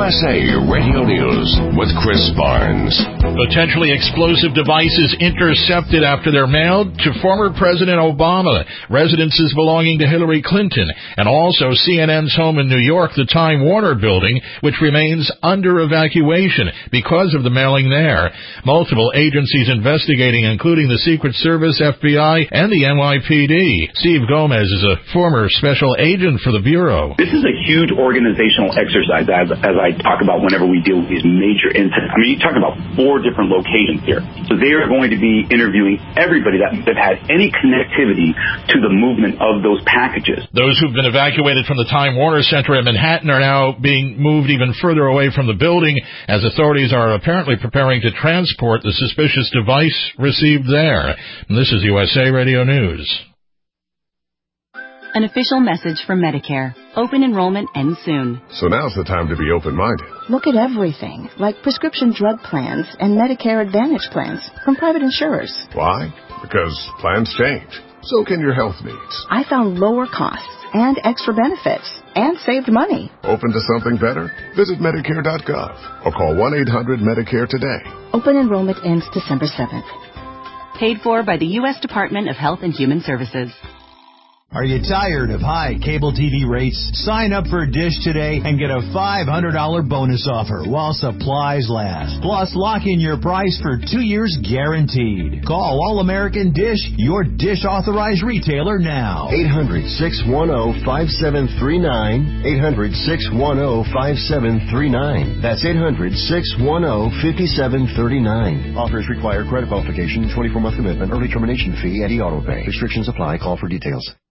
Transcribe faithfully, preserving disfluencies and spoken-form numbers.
S A Radio News with Chris Barnes. Potentially explosive devices intercepted after they're mailed to former President Obama, residences belonging to Hillary Clinton, and also C N N's home in New York, the Time Warner building, which remains under evacuation because of the mailing there. Multiple agencies investigating, including the Secret Service, F B I, and the N Y P D. Steve Gomez is a former special agent for the Bureau. This is a huge organizational exercise, as, as I talk about whenever we deal with these major incidents. I mean, you talk about four different locations here. So they are going to be interviewing everybody that have had any connectivity to the movement of those packages. Those who've been evacuated from the Time Warner Center in Manhattan are now being moved even further away from the building, as authorities are apparently preparing to transport the suspicious device received there. And this is U S A Radio News. An official message from Medicare. Open enrollment ends soon. So now's the time to be open-minded. Look at everything, like prescription drug plans and Medicare Advantage plans from private insurers. Why? Because plans change. So can your health needs. I found lower costs and extra benefits and saved money. Open to something better? Visit Medicare dot gov or call one eight hundred Medicare today. Open enrollment ends December seventh. Paid for by the U S Department of Health and Human Services. Are you tired of high cable T V rates? Sign up for Dish today and get a five hundred dollars bonus offer while supplies last. Plus, lock in your price for two years guaranteed. Call All-American Dish, your Dish authorized retailer now. eight hundred, six one zero, five seven three nine. eight hundred, six one zero, five seven three nine. That's eight hundred, six one zero, five seven three nine. Offers require credit qualification, twenty-four month commitment, early termination fee, and e-auto pay. Restrictions apply. Call for details.